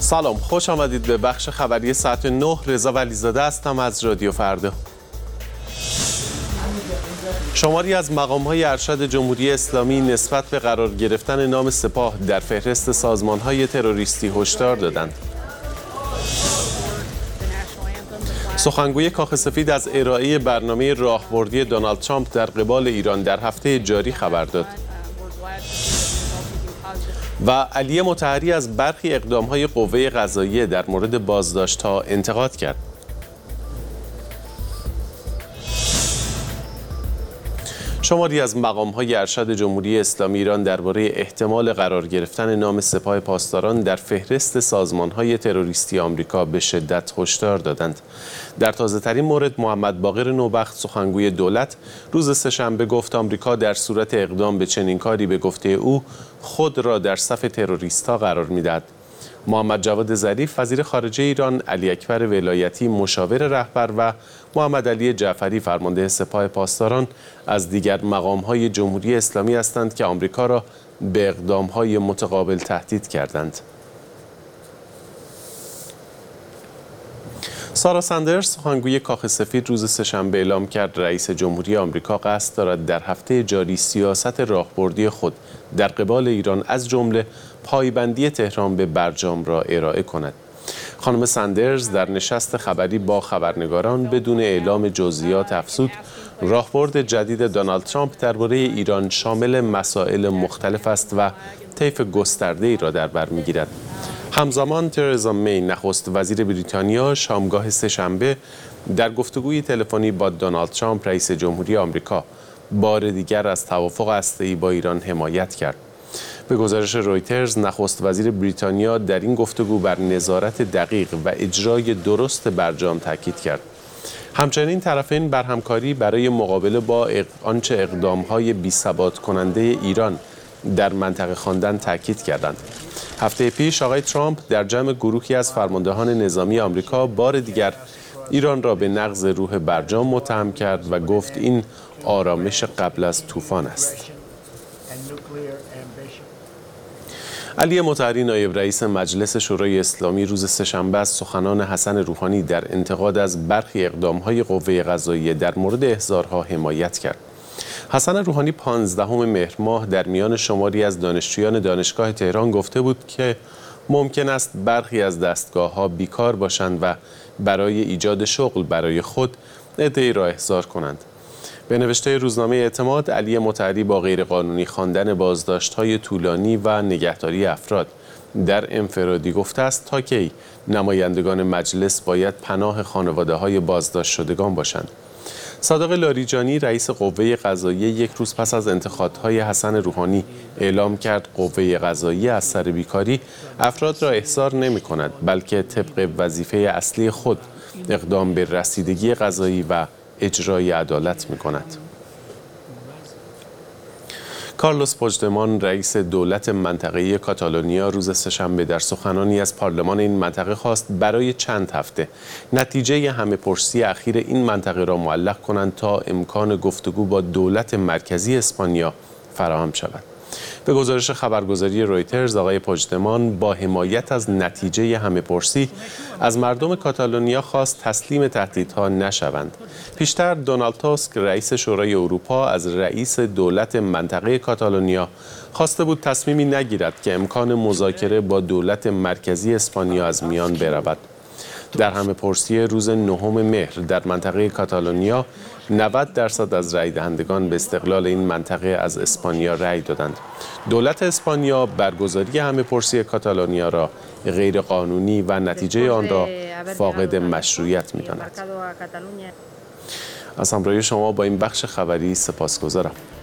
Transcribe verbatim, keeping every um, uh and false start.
سلام، خوش آمدید به بخش خبری ساعت نه. رضا ولیزاده هستم از رادیو فردا. شماری از مقام‌های ارشد جمهوری اسلامی نسبت به قرار گرفتن نام سپاه در فهرست سازمان‌های تروریستی هشدار دادند. سخنگوی کاخ سفید از ارائه برنامه راهبردی دونالد ترامپ در قبال ایران در هفته جاری خبر داد. و علی مطهری از برخی اقدام‌های قوه قضاییه در مورد بازداشت‌ها انتقاد کرد. شماری از مقام‌های ارشد جمهوری اسلامی ایران درباره احتمال قرار گرفتن نام سپاه پاسداران در فهرست سازمان‌های تروریستی آمریکا به شدت هشدار دادند. در تازه‌ترین مورد محمد باقر نوبخت سخنگوی دولت روز سه‌شنبه گفت آمریکا در صورت اقدام به چنین کاری به گفته او خود را در صف تروریست‌ها قرار می‌دهد. محمد جواد ظریف وزیر خارجه ایران، علی اکبر ولایتی مشاور رهبر و محمد علی جعفری فرمانده سپاه پاسداران از دیگر مقام‌های جمهوری اسلامی هستند که آمریکا را به اقدام‌های متقابل تهدید کردند. سارا سندرز سخنگوی کاخ سفید روز سه‌شنبه اعلام کرد رئیس جمهوری آمریکا قصد دارد در هفته جاری سیاست راهبردی خود در قبال ایران از جمله پایبندی تهران به برجام را ارائه کند. خانم سندرز در نشست خبری با خبرنگاران بدون اعلام جزئیات افزود راهبرد جدید دونالد ترامپ درباره ایران شامل مسائل مختلف است و طیف گسترده‌ای را در بر می‌گیرد. همزمان ترزا می نخست وزیر بریتانیا شامگاه سه‌شنبه در گفتگوی تلفنی با دونالد ترامپ رئیس جمهوری آمریکا بار دیگر از توافق هسته‌ای با ایران حمایت کرد. به گزارش رویترز نخست وزیر بریتانیا در این گفتگو بر نظارت دقیق و اجرای درست برجام تاکید کرد. همچنین طرفین بر همکاری برای مقابله با آنچه اقدام‌های بی‌ثبات کننده ایران در منطقه خواندن تاکید کردند. هفته پیش آقای ترامپ در جمع گروهی از فرماندهان نظامی آمریکا بار دیگر ایران را به نقض روح برجام متهم کرد و گفت این آرامش قبل از طوفان است. علی مطهری نایب رئیس مجلس شورای اسلامی روز سه‌شنبه از سخنان حسن روحانی در انتقاد از برخی اقدام‌های قوه قضاییه در مورد احضارها حمایت کرد. حسن روحانی پانزدهم مهر ماه در میان شماری از دانشجویان دانشگاه تهران گفته بود که ممکن است برخی از دستگاه‌ها بیکار باشند و برای ایجاد شغل برای خود عده‌ای را احضار کنند. به نوشته روزنامه اعتماد، علی مطهری با غیرقانونی خواندن بازداشت‌های طولانی و نگهداری افراد در انفرادی گفته است تا کی نمایندگان مجلس باید پناه خانواده‌های بازداشت شدگان باشند. صادق لاریجانی رئیس قوه قضاییه یک روز پس از انتقادهای حسن روحانی اعلام کرد قوه قضاییه از سر بیکاری افراد را احضار نمی کند بلکه طبق وظیفه اصلی خود اقدام به رسیدگی قضایی و اجرای عدالت می کند. کارلوس پوچدمان رئیس دولت منطقه‌ای کاتالونیا روز سه‌شنبه در سخنانی از پارلمان این منطقه خواست برای چند هفته نتیجه همه‌پرسی اخیر این منطقه را معلق کنند تا امکان گفتگو با دولت مرکزی اسپانیا فراهم شود. به گزارش خبرگزاری رویترز آقای پوچدمان با حمایت از نتیجه همه‌پرسی از مردم کاتالونیا خواست تسلیم تهدیدها نشوند. پیشتر دونالد تاسک رئیس شورای اروپا از رئیس دولت منطقه کاتالونیا خواسته بود تصمیمی نگیرد که امکان مذاکره با دولت مرکزی اسپانیا از میان برود. در همه‌پرسی روز نهم مهر در منطقه کاتالونیا نود درصد از رای دهندگان به استقلال این منطقه از اسپانیا رای دادند. دولت اسپانیا برگزاری همه‌پرسی کاتالونیا را غیر قانونی و نتیجه آن را فاقد مشروعیت می‌داند. از همراهی شما با این بخش خبری سپاسگزارم.